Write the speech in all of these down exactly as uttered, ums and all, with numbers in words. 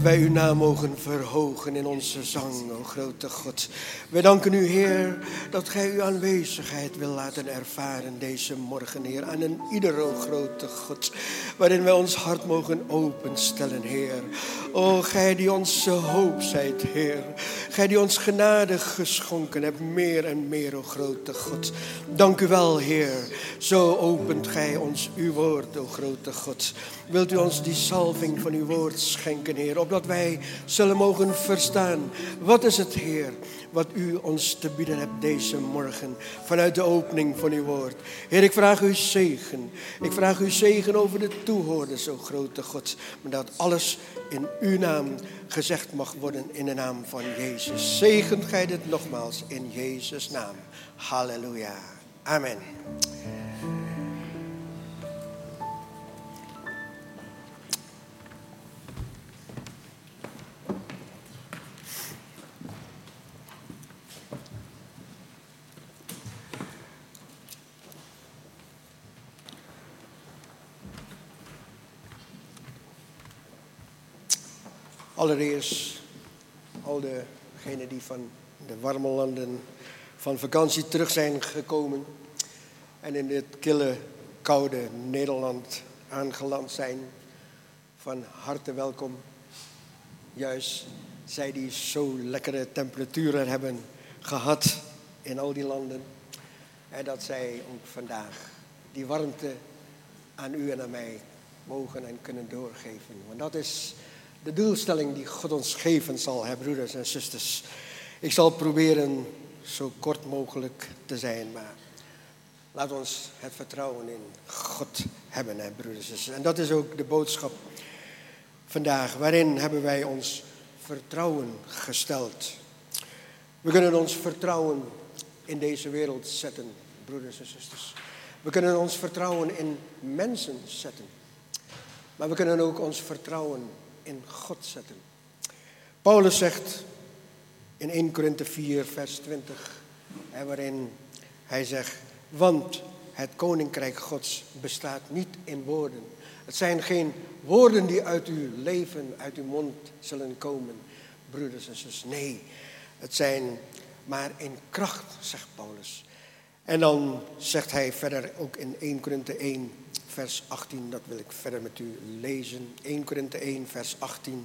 Wij uw naam mogen verhogen in onze zang, o grote God. Wij danken u, Heer, dat gij uw aanwezigheid wil laten ervaren deze morgen, Heer. Aan een ieder, o grote God, waarin wij ons hart mogen openstellen, Heer. O, gij die onze hoop zijt, Heer. Gij die ons genade geschonken hebt, meer en meer, o grote God. Dank u wel, Heer. Zo opent gij ons uw woord, o grote God. Wilt u ons die salving van uw woord schenken, Heer, opdat wij zullen mogen verstaan. Wat is het, Heer, wat u ons te bieden hebt deze morgen, vanuit de opening van uw woord. Heer, ik vraag u zegen. Ik vraag u zegen over de toehoorders, o grote God. Maar dat alles in uw naam gezegd mag worden, in de naam van Jezus. Zegent gij dit nogmaals in Jezus' naam. Halleluja. Amen. Allereerst, al degenen die van de warme landen van vakantie terug zijn gekomen en in dit kille, koude Nederland aangeland zijn, van harte welkom. Juist zij die zo lekkere temperaturen hebben gehad in al die landen. En dat zij ook vandaag die warmte aan u en aan mij mogen en kunnen doorgeven. Want dat is de doelstelling die God ons geven zal, hè, broeders en zusters. Ik zal proberen zo kort mogelijk te zijn, maar laat ons het vertrouwen in God hebben, hè, broeders en zusters. En dat is ook de boodschap vandaag. Waarin hebben wij ons vertrouwen gesteld? We kunnen ons vertrouwen in deze wereld zetten, broeders en zusters. We kunnen ons vertrouwen in mensen zetten. Maar we kunnen ook ons vertrouwen in God zetten. Paulus zegt in eerste Korinthe vier vers twintig, waarin hij zegt: want het koninkrijk Gods bestaat niet in woorden. Het zijn geen woorden die uit uw leven, uit uw mond zullen komen, broeders en zusters. Nee, het zijn maar in kracht, zegt Paulus. En dan zegt hij verder ook in eerste Korinthe één vers achttien, dat wil ik verder met u lezen. eerste Korinthe één vers achttien.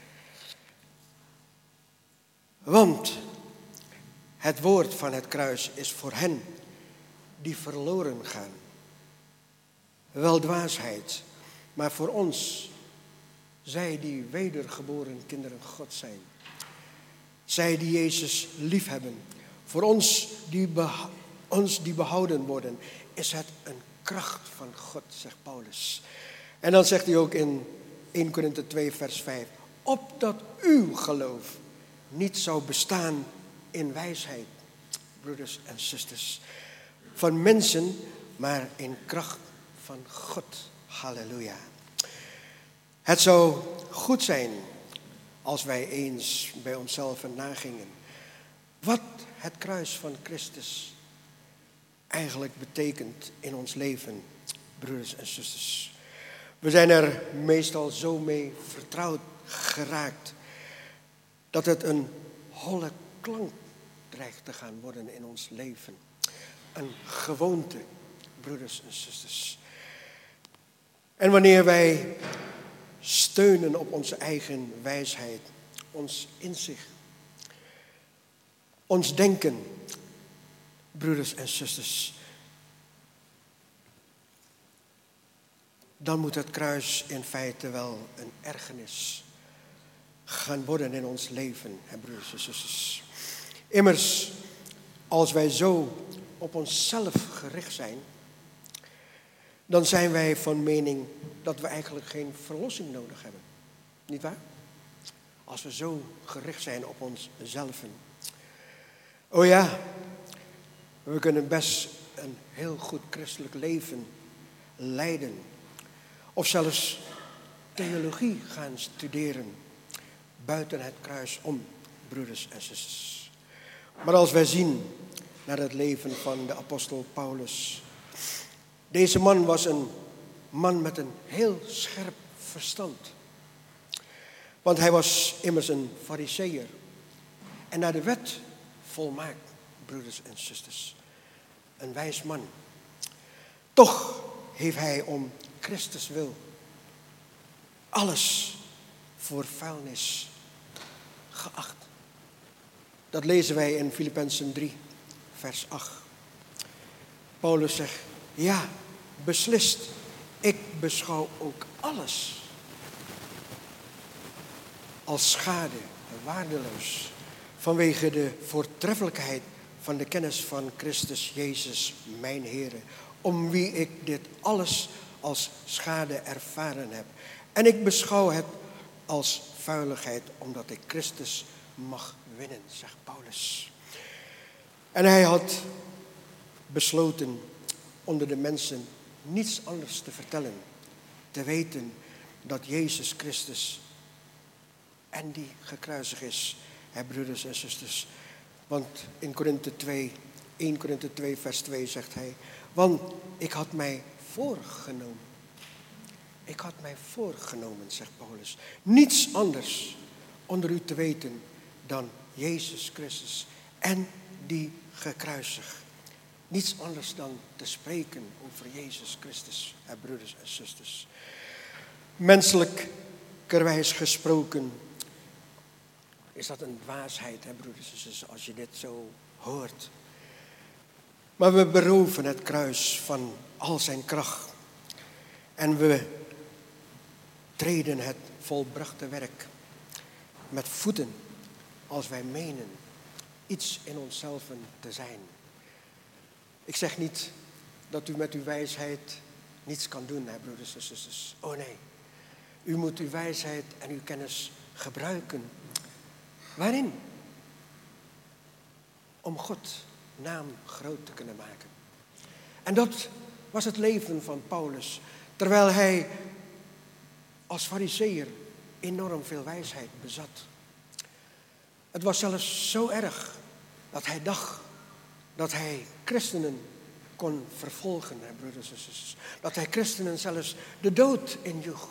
Want het woord van het kruis is voor hen die verloren gaan wel dwaasheid, maar voor ons, zij die wedergeboren kinderen God zijn, zij die Jezus lief hebben, voor ons die, beha- ons die behouden worden, is het een kracht van God, zegt Paulus. En dan zegt hij ook in eerste Korinthe twee vers vijf, opdat uw geloof niet zou bestaan in wijsheid, broeders en zusters, van mensen, maar in kracht van God. Halleluja. Het zou goed zijn als wij eens bij onszelf nagingen wat het kruis van Christus eigenlijk betekent in ons leven, broeders en zusters. We zijn er meestal zo mee vertrouwd geraakt dat het een holle klank dreigt te gaan worden in ons leven. Een gewoonte, broeders en zusters. En wanneer wij steunen op onze eigen wijsheid, ons inzicht, ons denken, broeders en zusters, dan moet het kruis in feite wel een ergernis gaan worden in ons leven, hè, broeders en zusters. Immers, als wij zo op onszelf gericht zijn, dan zijn wij van mening dat we eigenlijk geen verlossing nodig hebben. Niet waar? Als we zo gericht zijn op onszelf. Oh ja, we kunnen best een heel goed christelijk leven leiden. Of zelfs theologie gaan studeren buiten het kruis om, broeders en zusters. Maar als wij zien naar het leven van de apostel Paulus. Deze man was een man met een heel scherp verstand. Want hij was immers een Farizeeër. En naar de wet volmaakt, broeders en zusters. Een wijs man. Toch heeft hij om Christus wil alles voor vuilnis geacht. Dat lezen wij in Filippenzen drie, vers acht. Paulus zegt, ja, beslist, ik beschouw ook alles als schade, waardeloos, vanwege de voortreffelijkheid van de kennis van Christus Jezus, mijn Heere, om wie ik dit alles als schade ervaren heb. En ik beschouw het als vuiligheid, omdat ik Christus mag winnen, zegt Paulus. En hij had besloten onder de mensen niets anders te vertellen, te weten dat Jezus Christus en die gekruisigd is, hè, broeders en zusters. Want in Korinthe twee, eerste Korinthe twee vers twee zegt hij, want ik had mij voorgenomen. Ik had mij voorgenomen, zegt Paulus, niets anders onder u te weten dan Jezus Christus en die gekruisigd. Niets anders dan te spreken over Jezus Christus, hè, broeders en zusters. Menselijkerwijs gesproken is dat een dwaasheid, hè, broeders en zusters, als je dit zo hoort. Maar we beroven het kruis van al zijn kracht. En we treden het volbrachte werk met voeten als wij menen iets in onszelf te zijn. Ik zeg niet dat u met uw wijsheid niets kan doen, hè, broeders en zusters. Oh nee, u moet uw wijsheid en uw kennis gebruiken. Waarin? Om God naam groot te kunnen maken. En dat was het leven van Paulus. Terwijl hij als Farizeeër enorm veel wijsheid bezat. Het was zelfs zo erg dat hij dacht dat hij christenen kon vervolgen, hè, broeders en zusters. Dat hij christenen zelfs de dood injoeg.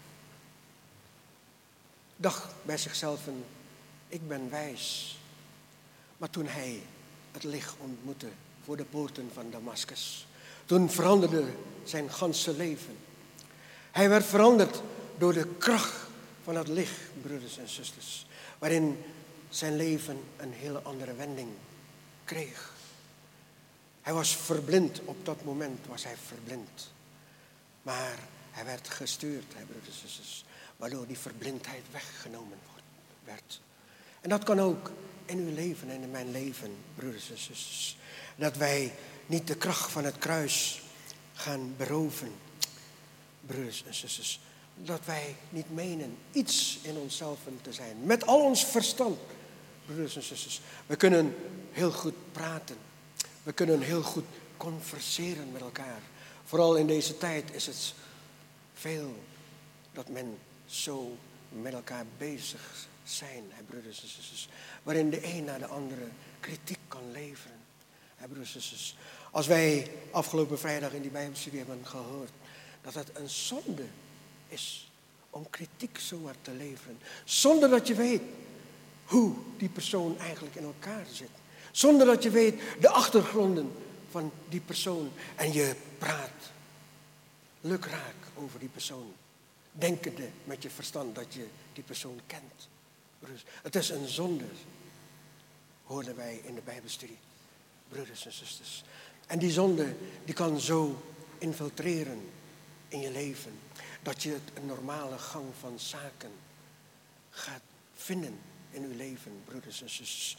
Dacht bij zichzelf, ik ben wijs. Maar toen hij het licht ontmoette voor de poorten van Damascus, toen veranderde zijn ganse leven. Hij werd veranderd door de kracht van het licht, broeders en zusters, waarin zijn leven een hele andere wending kreeg. Hij was verblind, op dat moment was hij verblind. Maar hij werd gestuurd, hè, broeders en zusters, waardoor die verblindheid weggenomen werd. En dat kan ook in uw leven en in mijn leven, broeders en zusters. Dat wij niet de kracht van het kruis gaan beroven, broeders en zusters. Dat wij niet menen iets in onszelf te zijn. Met al ons verstand, broeders en zusters. We kunnen heel goed praten. We kunnen heel goed converseren met elkaar. Vooral in deze tijd is het veel dat men zo met elkaar bezig zijn, hè, broeders en zusters. Waarin de een naar de andere kritiek kan leveren. Hè, broeders en zusters. Als wij afgelopen vrijdag in die Bijbelstudie hebben gehoord dat het een zonde is om kritiek zomaar te leveren. Zonder dat je weet hoe die persoon eigenlijk in elkaar zit. Zonder dat je weet de achtergronden van die persoon. En je praat lukraak over die persoon. Denkende met je verstand dat je die persoon kent. Het is een zonde, hoorden wij in de Bijbelstudie. Broeders en zusters. En die zonde die kan zo infiltreren in je leven. Dat je het een normale gang van zaken gaat vinden in uw leven, broeders en zusters.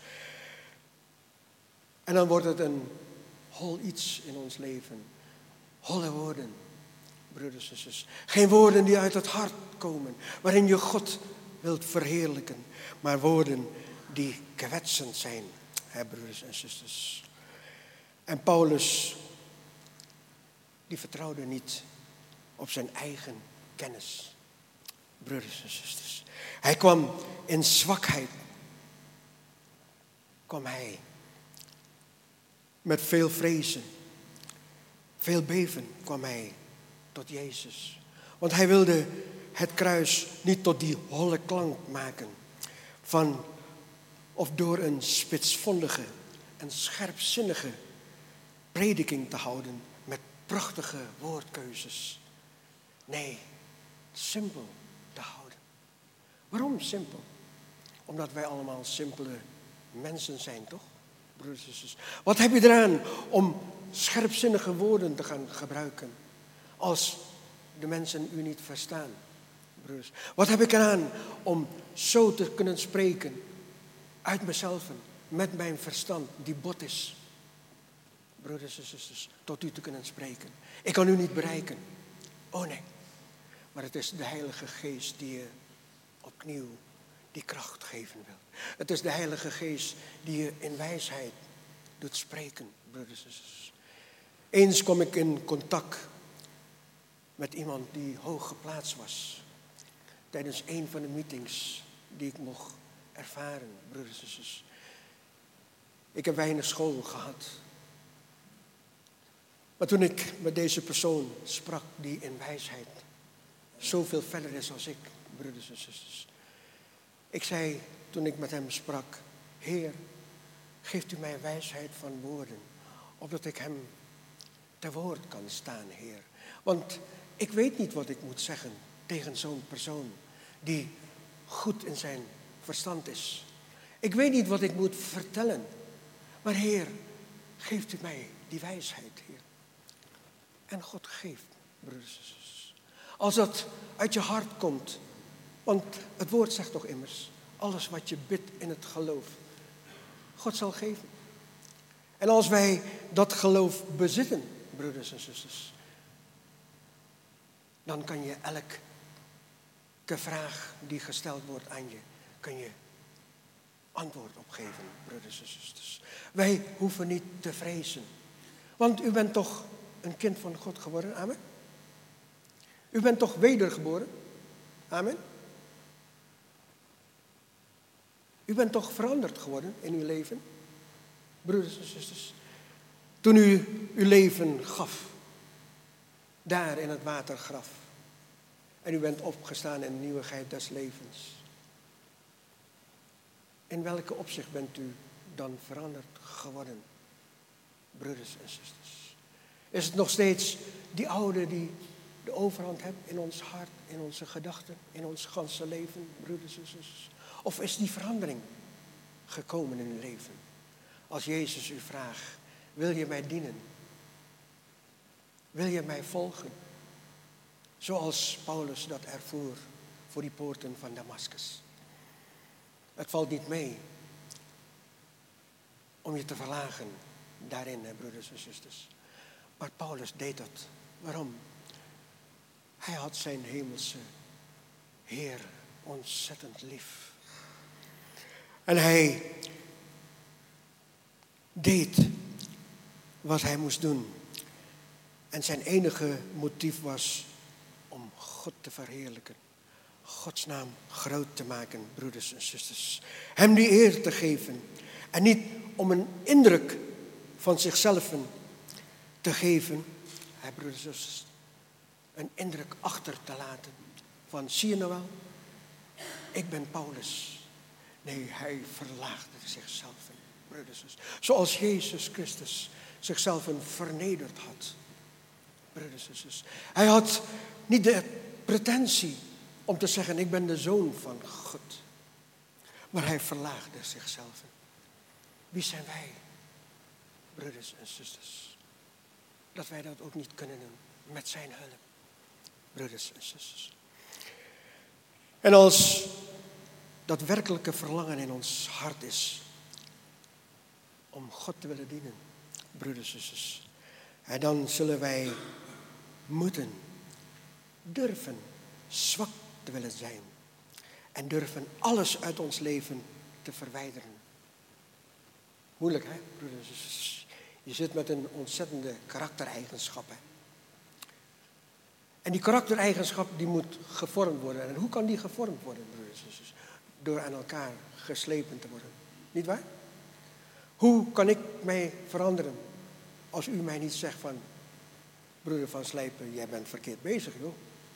En dan wordt het een hol iets in ons leven. Holle woorden, broeders en zusters. Geen woorden die uit het hart komen, waarin je God wilt verheerlijken. Maar woorden die kwetsend zijn, hè, broeders en zusters. En Paulus, die vertrouwde niet op zijn eigen kennis, broeders en zusters. Hij kwam in zwakheid, kwam hij met veel vrezen, veel beven kwam hij tot Jezus. Want hij wilde het kruis niet tot die holle klank maken van, of door een spitsvondige en scherpzinnige prediking te houden met prachtige woordkeuzes. Nee, simpel te houden. Waarom simpel? Omdat wij allemaal simpele mensen zijn, toch? Broeders en zusters. Wat heb je eraan om scherpzinnige woorden te gaan gebruiken als de mensen u niet verstaan, broeders? Wat heb ik eraan om zo te kunnen spreken uit mezelf, met mijn verstand die bot is, broeders en zusters, tot u te kunnen spreken? Ik kan u niet bereiken. Oh nee. Maar het is de Heilige Geest die je opnieuw die kracht geven wil. Het is de Heilige Geest die je in wijsheid doet spreken, broeders en zusters. Eens kwam ik in contact met iemand die hoog geplaatst was tijdens een van de meetings die ik mocht ervaren, broeders en zusters. Ik heb weinig school gehad. Maar toen ik met deze persoon sprak die in wijsheid zoveel verder is als ik, broeders en zusters. Ik zei toen ik met hem sprak, Heer, geeft u mij wijsheid van woorden, opdat ik hem te woord kan staan, Heer. Want ik weet niet wat ik moet zeggen tegen zo'n persoon die goed in zijn verstand is. Ik weet niet wat ik moet vertellen. Maar Heer, geeft u mij die wijsheid, Heer. En God geeft, broeders en zusters. Als dat uit je hart komt. Want het woord zegt toch immers, alles wat je bidt in het geloof, God zal geven. En als wij dat geloof bezitten, broeders en zusters, dan kan je elke vraag die gesteld wordt aan je, kan je antwoord op geven, broeders en zusters. Wij hoeven niet te vrezen. Want u bent toch een kind van God geworden, amen? U bent toch wedergeboren, amen? U bent toch veranderd geworden in uw leven, broeders en zusters? Toen u uw leven gaf, daar in het watergraf. En u bent opgestaan in de nieuwigheid des levens. In welke opzicht bent u dan veranderd geworden, broeders en zusters? Is het nog steeds die oude die de overhand heeft in ons hart, in onze gedachten, in ons ganse leven, broeders en zusters? Of is die verandering gekomen in uw leven? Als Jezus u vraagt, wil je mij dienen? Wil je mij volgen? Zoals Paulus dat ervoer voor die poorten van Damascus. Het valt niet mee om je te verlagen daarin, hè, broeders en zusters. Maar Paulus deed dat. Waarom? Hij had zijn hemelse Heer ontzettend lief. En hij deed wat hij moest doen. En zijn enige motief was om God te verheerlijken. Gods naam groot te maken, broeders en zusters. Hem die eer te geven. En niet om een indruk van zichzelf te geven. Hij, broeders en zusters, een indruk achter te laten. Van, zie je nou wel? Ik ben Paulus. Nee, hij verlaagde zichzelf, broeders en zusters. Zoals Jezus Christus zichzelf vernederd had. Broeders en zusters. Hij had niet de pretentie om te zeggen, ik ben de zoon van God. Maar hij verlaagde zichzelf. Wie zijn wij, broeders en zusters? Dat wij dat ook niet kunnen doen met zijn hulp. Broeders en zusters. En als dat werkelijke verlangen in ons hart is om God te willen dienen, broeders en zusters, en dan zullen wij moeten durven zwak te willen zijn en durven alles uit ons leven te verwijderen. Moeilijk, hè, broeders en zusters? Je zit met een ontzettende karaktereigenschap, hè? En die karaktereigenschap die moet gevormd worden. En hoe kan die gevormd worden, broeders en zusters? Door aan elkaar geslepen te worden. Niet waar? Hoe kan ik mij veranderen als u mij niet zegt van, broeder van Slijpen, jij bent verkeerd bezig, joh.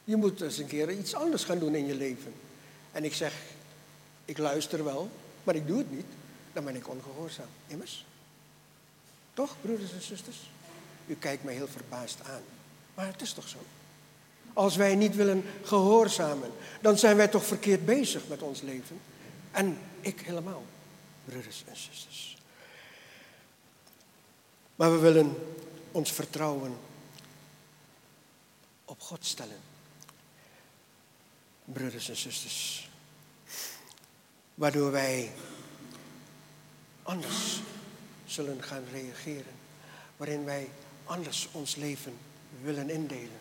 Je moet eens een keer iets anders gaan doen in je leven. En ik zeg, ik luister wel, maar ik doe het niet. Dan ben ik ongehoorzaam. Immers? Toch, broeders en zusters? U kijkt mij heel verbaasd aan. Maar het is toch zo? Als wij niet willen gehoorzamen, dan zijn wij toch verkeerd bezig met ons leven. En ik helemaal, broeders en zusters. Maar we willen ons vertrouwen op God stellen. Broeders en zusters. Waardoor wij anders zullen gaan reageren. Waarin wij anders ons leven willen indelen.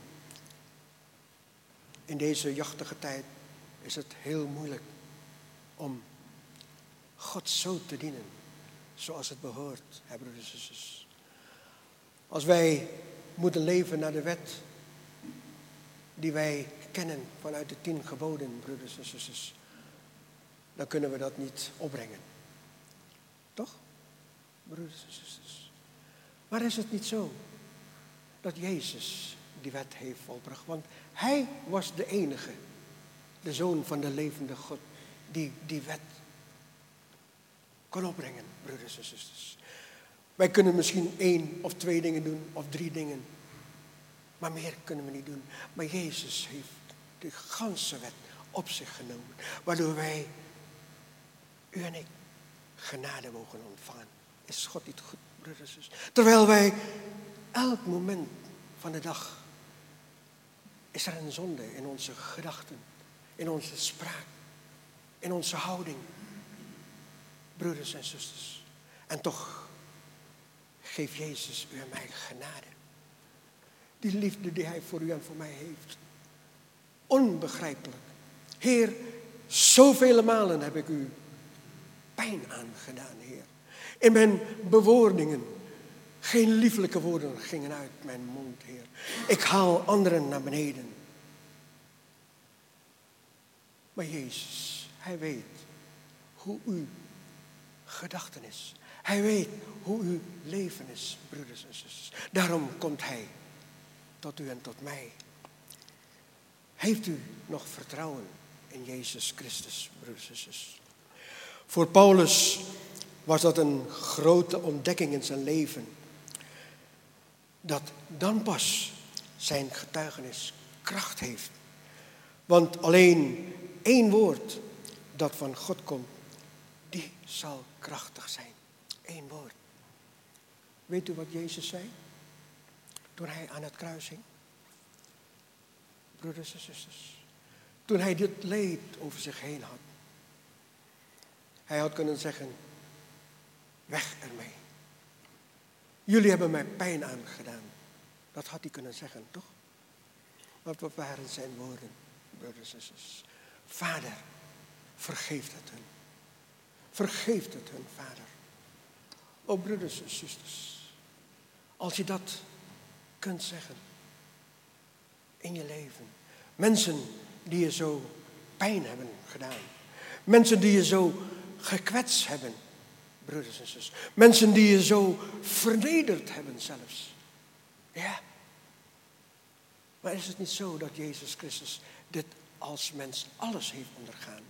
In deze jachtige tijd is het heel moeilijk om God zo te dienen. Zoals het behoort, hè, broeders en zusters. Als wij moeten leven naar de wet die wij kennen vanuit de tien geboden, broeders en zusters, dan kunnen we dat niet opbrengen. Toch, broeders en zusters? Maar is het niet zo dat Jezus die wet heeft volbracht? Want hij was de enige, de Zoon van de levende God, die die wet kon opbrengen, broeders en zusters. Wij kunnen misschien één of twee dingen doen, of drie dingen. Maar meer kunnen we niet doen. Maar Jezus heeft de ganse wet op zich genomen. Waardoor wij, u en ik, genade mogen ontvangen. Is God niet goed, broeders en zusters? Terwijl wij elk moment van de dag, is er een zonde in onze gedachten, in onze spraak, in onze houding. Broeders en zusters. En toch geeft Jezus u en mij genade. Die liefde die hij voor u en voor mij heeft. Onbegrijpelijk. Heer, zoveel malen heb ik u pijn aangedaan, Heer. In mijn bewoordingen. Geen lieflijke woorden gingen uit mijn mond, Heer. Ik haal anderen naar beneden. Maar Jezus, hij weet hoe uw gedachten is. Hij weet hoe uw leven is, broeders en zusters. Daarom komt hij tot u en tot mij. Heeft u nog vertrouwen in Jezus Christus, broeders en zusters? Voor Paulus was dat een grote ontdekking in zijn leven. Dat dan pas zijn getuigenis kracht heeft. Want alleen één woord dat van God komt, die zal krachtig zijn. Eén woord. Weet u wat Jezus zei? Toen hij aan het kruis hing? Broeders en zusters. Toen hij dit leed over zich heen had. Hij had kunnen zeggen, weg ermee. Jullie hebben mij pijn aangedaan. Dat had hij kunnen zeggen, toch? Want wat waren zijn woorden, broeders en zusters? Vader, vergeef het hun. Vergeef het hun, Vader. O broeders en zusters, als je dat kunt zeggen in je leven. Mensen die je zo pijn hebben gedaan. Mensen die je zo gekwetst hebben, broeders en zusters. Mensen die je zo vernederd hebben zelfs. Ja. Maar is het niet zo dat Jezus Christus dit als mens alles heeft ondergaan?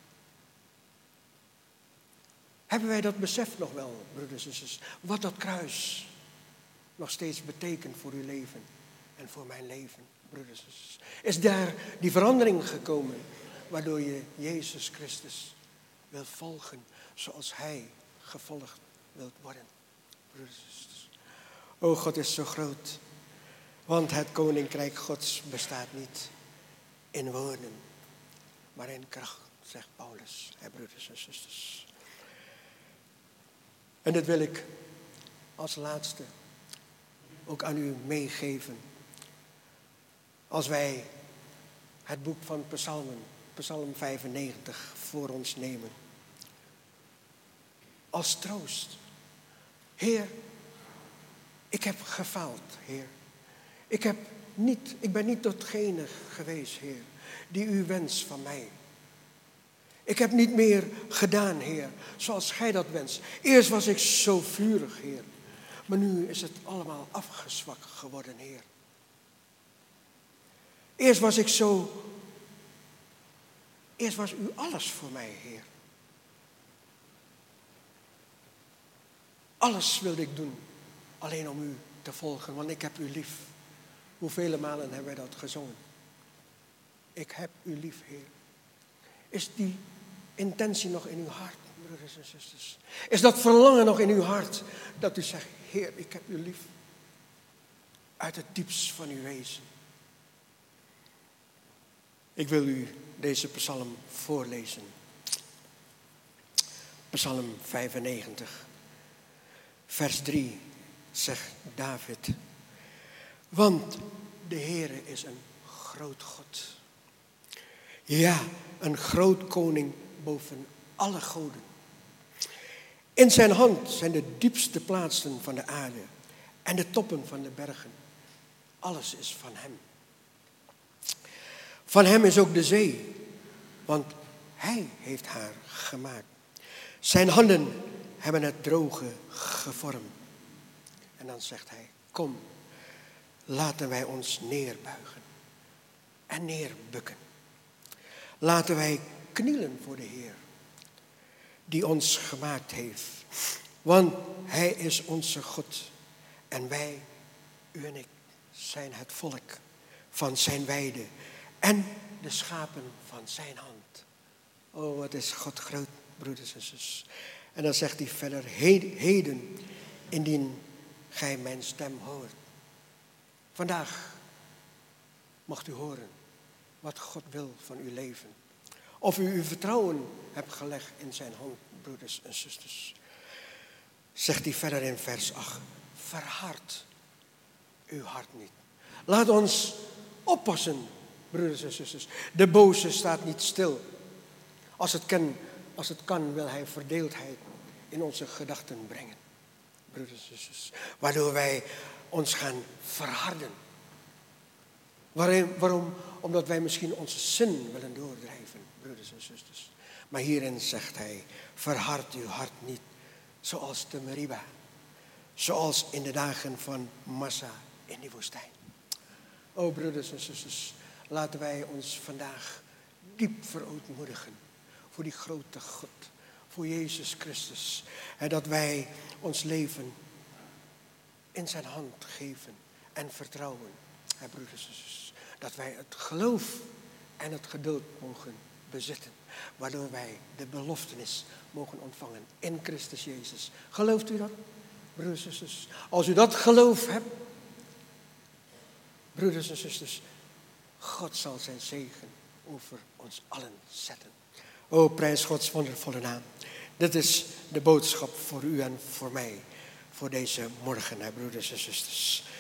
Hebben wij dat besef nog wel, broeders en zusters? Wat dat kruis nog steeds betekent voor uw leven en voor mijn leven, broeders en zusters? Is daar die verandering gekomen waardoor je Jezus Christus wilt volgen zoals hij gevolgd wilt worden, broeders en zusters? O, God is zo groot, want het koninkrijk Gods bestaat niet in woorden, maar in kracht, zegt Paulus, hè, broeders en zusters. En dit wil ik als laatste ook aan u meegeven. Als wij het boek van Psalmen, Psalm vijfennegentig, voor ons nemen. Als troost. Heer, ik heb gefaald, Heer. Ik, heb niet, ik ben niet datgene geweest, Heer, die u wenst van mij. Ik heb niet meer gedaan, Heer, zoals gij dat wenst. Eerst was ik zo vurig, Heer. Maar nu is het allemaal afgezwakt geworden, Heer. Eerst was ik zo... Eerst was u alles voor mij, Heer. Alles wilde ik doen, alleen om u te volgen, want ik heb u lief. Hoeveel malen hebben wij dat gezongen? Ik heb u lief, Heer. Is die intentie nog in uw hart, broeders en zusters? Is dat verlangen nog in uw hart, dat u zegt, Heer, ik heb u lief? Uit het diepst van uw wezen. Ik wil u deze psalm voorlezen. Psalm vijfennegentig. Vers drie zegt David. Want de Heere is een groot God. Ja, een groot koning boven alle goden. In zijn hand zijn de diepste plaatsen van de aarde en de toppen van de bergen. Alles is van hem. Van hem is ook de zee, want hij heeft haar gemaakt. Zijn handen hebben het droge gevormd. En dan zegt hij, kom, laten wij ons neerbuigen en neerbukken. Laten wij knielen voor de Heer, die ons gemaakt heeft. Want hij is onze God en wij, u en ik, zijn het volk van zijn weide en de schapen van zijn hand. Oh, wat is God groot, broeders en zusters. En dan zegt hij verder, heden, indien gij mijn stem hoort. Vandaag mocht u horen wat God wil van uw leven. Of u uw vertrouwen hebt gelegd in zijn hand, broeders en zusters. Zegt hij verder in vers acht, verhard uw hart niet. Laat ons oppassen, broeders en zusters. De boze staat niet stil. Als het kan, als het kan wil hij verdeeldheid in onze gedachten brengen. Broeders en zusters. Waardoor wij ons gaan verharden. Waarom? Waarom? Omdat wij misschien onze zin willen doordrijven, broeders en zusters. Maar hierin zegt hij, verhard uw hart niet, zoals de Meriba. Zoals in de dagen van Massa in die woestijn. O broeders en zusters, laten wij ons vandaag diep verootmoedigen voor die grote God, voor Jezus Christus. En dat wij ons leven in zijn hand geven en vertrouwen. Hè, broeders en zusters, dat wij het geloof en het geduld mogen bezitten. Waardoor wij de beloftenis mogen ontvangen in Christus Jezus. Gelooft u dat, broeders en zusters? Als u dat geloof hebt, broeders en zusters, God zal zijn zegen over ons allen zetten. O, prijs Gods wondervolle naam. Dit is de boodschap voor u en voor mij. Voor deze morgen, hè, broeders en zusters.